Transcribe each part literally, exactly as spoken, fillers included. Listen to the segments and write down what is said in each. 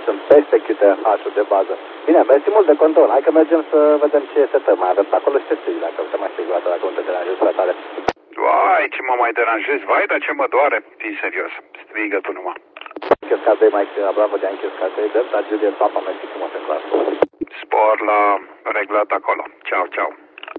sunt peste Q T H-ul de bază. Bine, mersi mult de control. Hai că mergem să vedem ce setări mai avem pe acolo și te strig dacă te mai strig o dată, dacă nu te deranjezi prea tare. Vai, ce mă mai deranjezi? Vai, dar ce mă doare? Fii serios. Strigă tu numai. Yankee Oscar doi Mike Sierra Bravo de Yankee Oscar doi Delta, Juliet Papa, mersi frumos în clasă. Spor la reglat acolo. Ceau, ceau.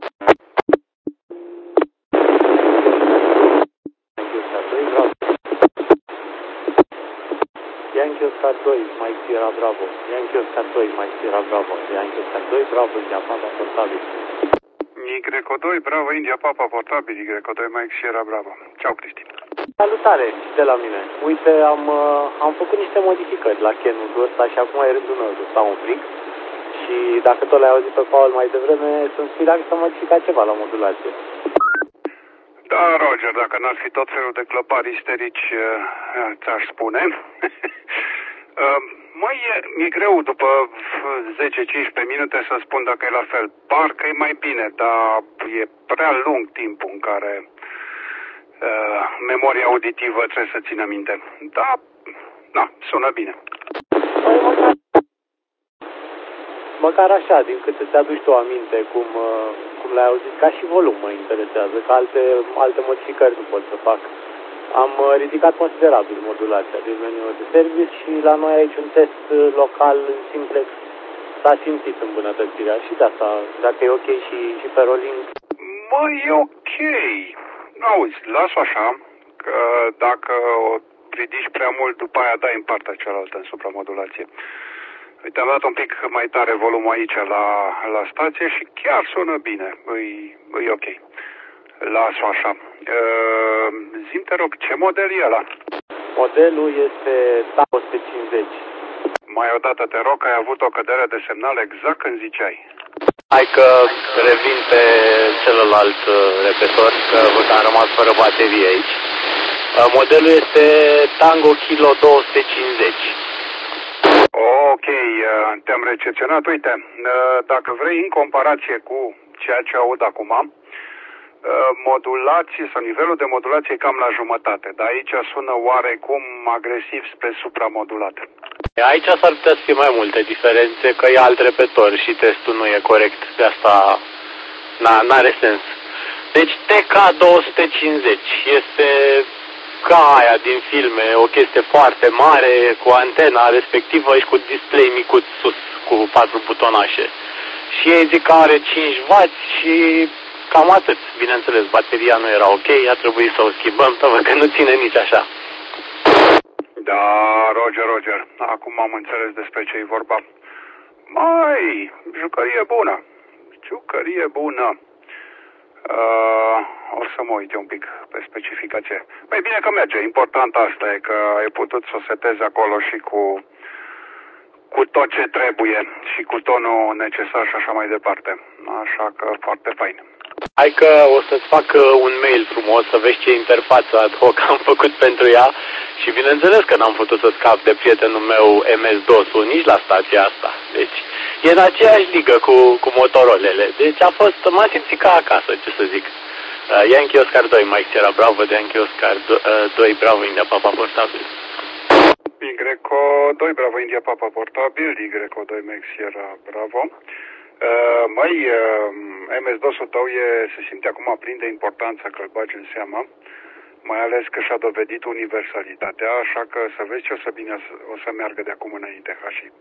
Yankee Oscar doi, Mike Sierra Bravo. Yankee Oscar doi, Mike Sierra Bravo. Yankee Oscar doi, Bravo, India Papa, portabil. Y doi, Bravo, India Papa, portabil. Y doi, Mike Sierra Bravo. Ceau, Cristi. Salutare de la mine. Uite, am, am făcut niște modificări la Kenwood-ul ăsta și acum e rândul meu să stau un fric. Și dacă tot l-ai auzit pe Paul mai devreme, sunt spirat să modifica ceva la modulație. Da, Roger, dacă n-ar fi tot felul de clăpari isterici, ți-aș spune. Măi, e, e greu după zece cincisprezece minute să spun dacă e la fel. Parcă e mai bine, dar e prea lung timpul în care uh, memoria auditivă trebuie să țină minte. Da, da, sună bine. Păi, măcar, măcar așa, din cât îți aduci tu aminte, cum, uh, cum l-ai auzit, ca și volum mă interesează, că alte, alte modificări nu pot să fac. Am ridicat considerabil modulația din meniul de service și la noi aici un test local în simplex s-a simțit îmbunătățirea și de asta, dacă e ok și, și pe rolling. Măi, e ok. Auzi, las-o așa, că dacă o ridici prea mult, după aia dai în partea cealaltă în supramodulație. Uite, am dat un pic mai tare volumul aici la, la stație și chiar sună bine. E, e ok. Las-o așa. Uh, Zi-mi, te rog, ce model e ăla? Modelul este T A o sută cincizeci. Mai odată te rog, ai avut o cădere de semnal exact când ziceai. Hai că revin pe celălalt repetor, că văd că am rămas fără baterie aici. Modelul este Tango Kilo două sute cincizeci. Ok, te-am recepționat. Uite, dacă vrei, în comparație cu ceea ce aud acum, modulație sau nivelul de modulație e cam la jumătate, dar aici sună oarecum agresiv spre supramodulat. Aici s-ar putea să fie mai multe diferențe, că e alt repetor și testul nu e corect, de asta n-are sens. Deci T K două sute cincizeci este ca aia din filme, o chestie foarte mare cu antena respectivă și cu display micuț sus cu patru butonașe. Și ei zic că are cinci wați și cam atât. Bineînțeles, bateria nu era ok, a trebuit să o schimbăm, tăvă că nu ține nici așa. Da, Roger, Roger, acum am înțeles despre ce e vorba. Mai, jucărie bună, jucărie bună. Uh, o să mă uit un pic pe specificație. Păi bine că merge, important asta e că ai putut să o setezi acolo și cu, cu tot ce trebuie și cu tonul necesar și așa mai departe. Așa că foarte fain. Hai că o să-ți fac un mail frumos să vezi ce interfață ad hoc am făcut pentru ea și bineînțeles că n-am putut să scap de prietenul meu M S DOS-ul nici la stația asta. Deci e în aceeași ligă cu, cu Motorolele. Deci a fost, m-a simțit ca acasă, ce să zic. Uh, Yankee Oscar doi, Mike Sierra Bravo de Yankee Oscar doi, Bravo India Papa portabil. Y doi, Bravo India Papa portabil, Y doi, Mike Sierra Bravo. Uh, măi, uh, M S DOS-ul tău e, se simte acum plin de importanță că-l bagi în seamă, mai ales că și-a dovedit universalitatea, așa că să vezi ce o să, bine, o să meargă de acum înainte, Hashi. uh,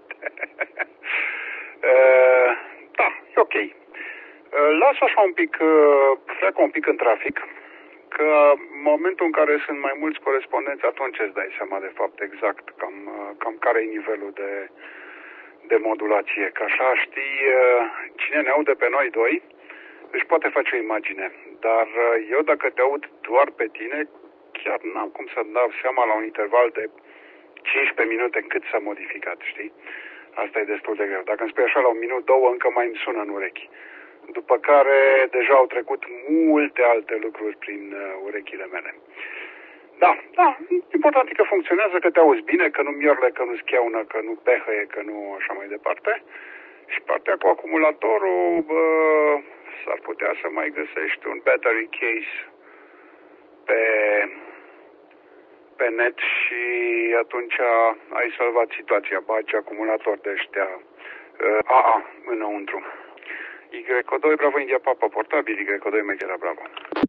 da, e ok. Uh, las așa un pic, uh, freacă un pic în trafic, că în momentul în care sunt mai mulți corespondenți, atunci îți dai seama de fapt exact cam, uh, cam care e nivelul de... de modulație, că așa știi, cine ne aude pe noi doi își poate face o imagine, dar eu dacă te aud doar pe tine, chiar n-am cum să dau seama la un interval de cincisprezece minute cât s-a modificat, știi? Asta e destul de greu. Dacă îmi spui așa la un minut, două, încă mai îmi sună în urechi. După care deja au trecut multe alte lucruri prin urechile mele. Da, da, important e că funcționează, că te auzi bine, că nu miorle, că nu scheaună, că nu pehăie, că nu așa mai departe. Și partea cu acumulatorul, bă, s-ar putea să mai găsești un battery case pe, pe net și atunci ai salvat situația. Bagi acumulator de ăștia uh, A A înăuntru. Y doi Bravo India Papa portabil, Y doi Megera Bravo.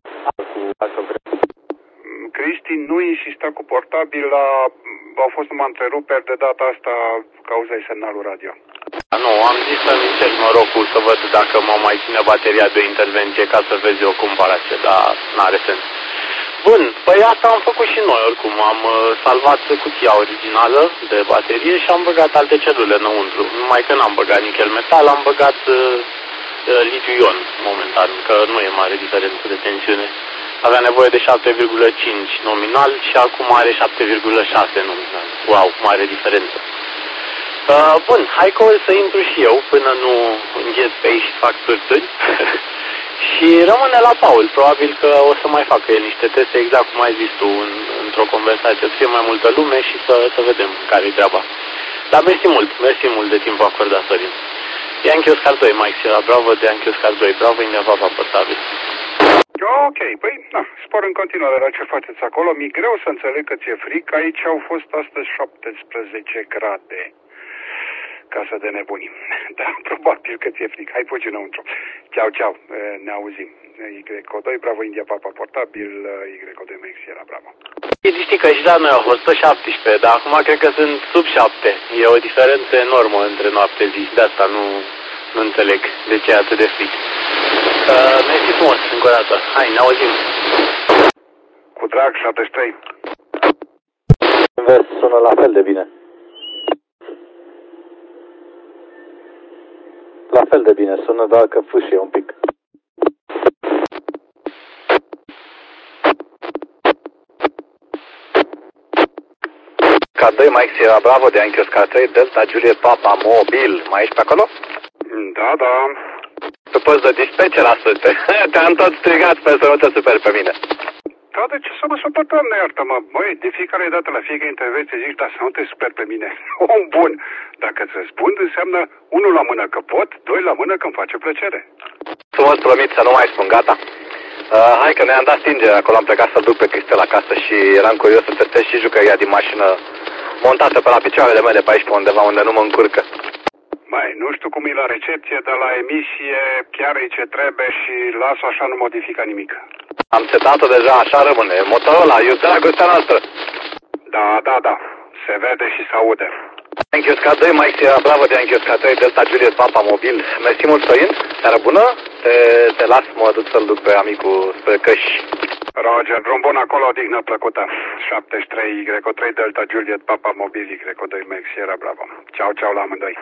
Cristi nu insista cu portabil, la, au fost numai întreruperi, de data asta cauzai semnalul radio. Nu, am zis să-mi încerc norocul să văd dacă mă mai ține bateria de intervenție ca să vezi o comparație, dar n-are sens. Bun, păi asta am făcut și noi oricum, am salvat cutia originală de baterie și am băgat alte celule înăuntru, numai că n-am băgat nichel metal, am băgat uh, litiu-ion momentan, că nu e mare diferență de tensiune. Avea nevoie de șapte virgulă cinci nominal și acum are șapte virgulă șase nominal. Wow, mare diferență. Uh, bun, hai că o să intru și eu până nu îngheț pe aici și fac sârtâni. Și rămâne la Paul. Probabil că o să mai facă el niște teste, exact cum ai zis tu, în, într-o conversație, să fie mai multă lume și să, să vedem care-i treaba. Dar mersi mult, mersi mult de timp acordat, Sorin. Yankee Oscar doi, Mike Sierra Bravo, de Yankee Oscar doi, Bravo, India Papa portabil. Ok, păi, na, spor în continuare la ce faceți acolo. Mi-e greu să înțeleg că ți-e frică. Aici au fost astăzi șaptesprezece grade. Casă de nebuni. Da, probabil că ți-e frică. Hai, fugi înăuntru. Ceau, ceau. Ne auzim. Y doi, Bravo, India, Papa, portabil. Y doi, Max, Sierra, Bravo. Știi că și la noi au fost pe șaptesprezece, dar acum cred că sunt sub șapte. E o diferență enormă între noapte zi. De asta nu, nu înțeleg de ce e atât de fric. Uh, mersi frumos, încă o dată. Hai, ne auzim. Cu drag, șaptezeci și trei. Invers sună la fel de bine. La fel de bine sună, doar că fâșie un pic. K doi, Mike Sierra Bravo, de Yankee Oscar trei, Delta Juliet Papa mobil. Mai ești pe acolo? Da, da. Tu poți de dispatcher astăzi. Te-am tot strigat, sper să nu te superi pe mine. Da, de ce să mă supăr, Doamne, iartă-mă? Băi, de fiecare dată, la fiecare intervenție zici, da, să nu te superi pe mine. Om bun. Dacă îți răspund, înseamnă unul la mână că pot, doi la mână că îmi face plăcere. Frumos promit să nu mai spun, gata. Uh, hai că ne-am dat stingere, acolo am plecat să-l duc pe Cristel acasă și eram curios să testez și jucăria din mașină montată pe la picioarele mele pe aici, pe undeva unde nu mă încurcă. Mai, nu știu cum e la recepție, dar la emisie chiar e ce trebuie și las așa, nu modifica nimic. Am setat-o deja, așa rămâne. Motorola, e dragostea noastră. Da, da, da. Se vede și se aude. Yankee Oscar doi, Mike Sierra Bravo, de Yankee Oscar trei, Delta Juliet Papa mobil. Mersi mult, Sorin. Seară bună. Te, te las, mă duc să-l duc pe amicul spre căși. Roger, drum bun acolo, odihnă plăcută. șaptezeci și trei, Y trei, Delta Juliet Papa mobil, Y doi, Max Sierra Bravo. Ceau, ceau la amândoi.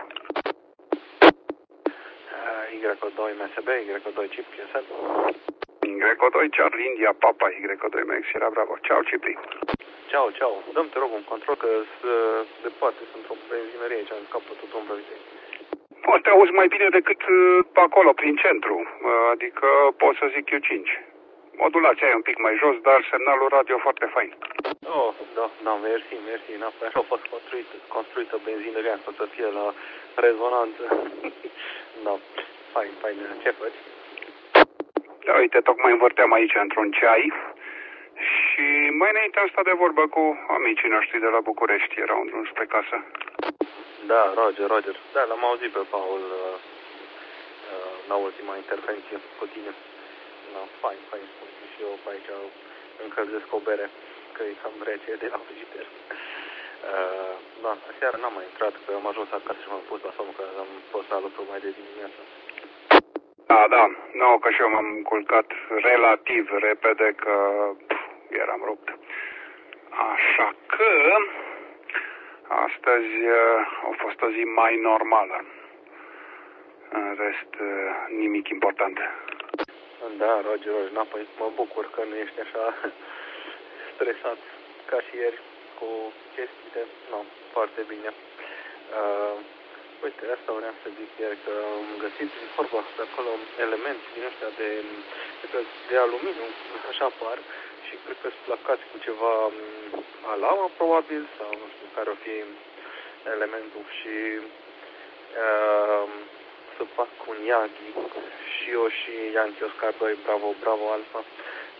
Y doi, M S B, Y doi, Chip, P S L. Y doi, Charlie India Papa, Y doi, Max Sierra Bravo. Ceau, Cipri. Ceau, ceau. Dăm, te rog, un control că sunt departe, sunt într-o benzinărie aici, în capătul Dombrăvitei. O, te auzi mai bine decât uh, acolo, prin centru. Uh, adică pot să zic eu cinci. Modulația e un pic mai jos, dar semnalul radio foarte fain. Oh, da, da, mersi, mersi. N-a așa a fost construită, construită benzinăria, ca să fie la rezonanță. Da, fain, fain. Ce faci? Da, uite, tocmai învârteam aici într-un ceai și mai înainte am stat de vorbă cu amicii noștri de la București. Erau în drum spre casă. Da, Roger, Roger. Da, l-am auzit pe Paul uh, uh, la ultima intervenție cu tine. Da, fain, fain, spun și eu pe aici încălzesc o bere, că e cam rece de la frigider. Uh, da, aseară n-am mai intrat, că am ajuns acasă și m-am pus la somn, că am fost la lucru mai de dimineață. Da, da, nu, că și eu m-am culcat relativ repede, că pf, eram rupt. Așa că astăzi uh, a fost o zi mai normală. În rest, uh, nimic important. Da, Roger, Roger, na, păi mă bucur că nu ești așa stresat ca și ieri cu chestiile. Nu, foarte bine. Uh, uite, asta vreau să zic ieri, că am găsit vorba de acolo elemente din ăștia de, de, de aluminiu, așa par, și cred că sunt placați cu ceva alamă, probabil, sau nu știu care o fi elementul și uh, să fac un Yagi și eu și Yankee Oscar doi, Bravo, Bravo Alpha,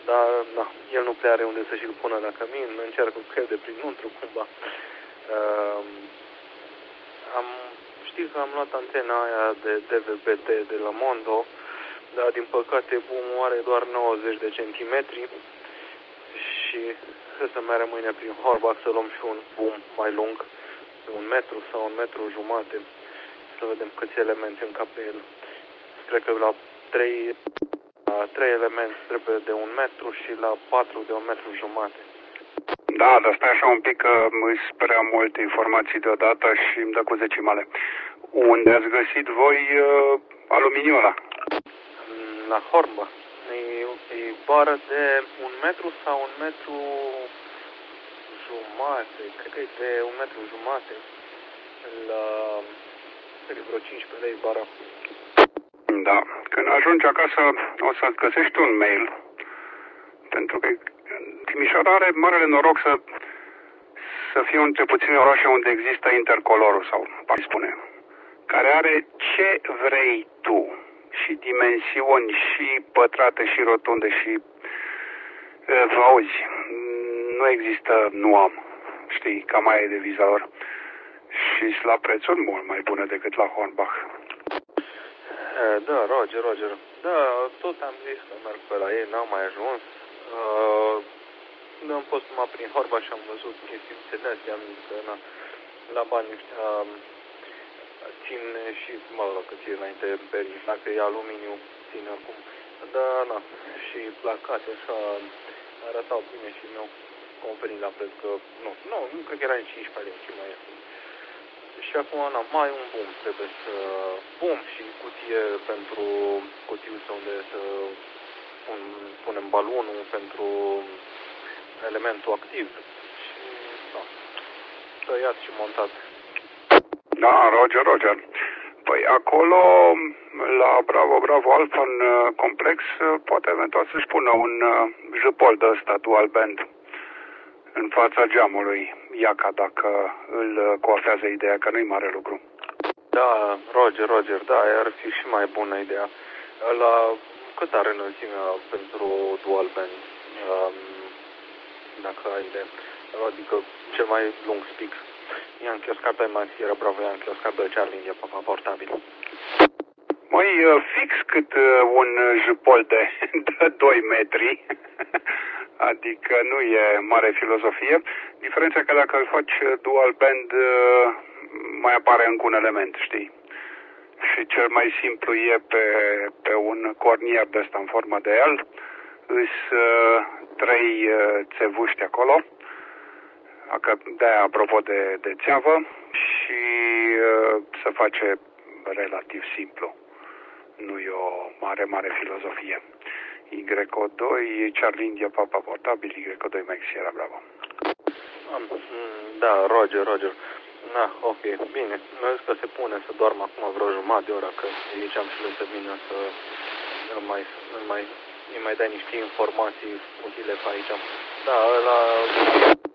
dar na, el nu prea are unde să și-l pună la cămin, încearcă cu el de prin untru, cumva. Uh, am, știu că am luat antena aia de D V B T de la Mondo, dar din păcate boom-ul are doar nouăzeci de centimetri și să mergem mâine prin Horbach să luăm și un boom mai lung, de un metru sau un metru jumate, să vedem câți elemente încap pe el. Cred că la trei, la trei elemente trebuie de un metru și la patru de un metru jumate. Da, dar stai așa un pic că îți prea multe informații deodată și îmi dă cu decimale. Unde ați găsit voi uh, aluminiul ăla? La Horbach. E, e bară de un metru sau un metru jumate, cred că e de un metru jumate, la cred că vreo cincisprezece lei bara. Da, când ajungi acasă o să-ți găsești un mail, pentru că Timișoara are marele noroc să, să fie între puține orașe unde există intercolorul, sau cum spune, care are ce vrei tu, și dimensiuni, și pătrate, și rotunde, și vă auzi, nu există nu am, știi, cam aia e deviza lor. Și la prețuri mult mai bune decât la Hornbach. Da, Roger, Roger. Da, tot am zis că merg pe la ei, n-am mai ajuns. Uh, am fost numai prin Horbach și am văzut chestiile astea, am zis că na, la bani ăștia țin și, mă rog, că țin înainte perii, dacă e aluminiu, țin acum. Da, na, și placate așa arătau bine și mi-au convenit la preț că, nu, nu, nu cred că era în cincisprezece lei, ci mai ieftin. Și acum, na, mai un boom, trebuie să, boom și cutie pentru cutiuță unde să pun, punem balonul pentru elementul activ și, da, tăiat și montat. Da, Roger, Roger. Păi acolo, la Bravo, Bravo Alpha, în complex, poate eventual să-și pună un jupol de ăsta, dual band, în fața geamului, Iaca, dacă îl coafează ideea, că nu-i mare lucru. Da, Roger, Roger, da, ar fi și mai bună ideea. La cât are înălțimea pentru dual band, um, dacă ai de, adică cel mai lung speak? E în chioscar pe Maxi, era Bravo, e în chioscar pe Charlie, India, papa portabil. Măi, fix cât un jupol de, de doi metri, adică nu e mare filozofie. Diferența că dacă îl faci dual band, mai apare încă un element, știi? Și cel mai simplu e pe, pe un cornier de ăsta în formă de el, îs trei țevuști acolo, de-aia apropo de, de țeavă, și se face relativ simplu. Nu e o mare, mare filozofie. Y O doi, Charlie India, Papa portabil, Y O doi Maxi, era Bravo. Da, Roger, Roger. Da, ok, bine. Nu zis că se pune să doarmă acum vreo jumătate de oră, că ziceam și lui să vină să îmi mai, îmi mai, îmi mai dai niște informații utile pe aici. Da, la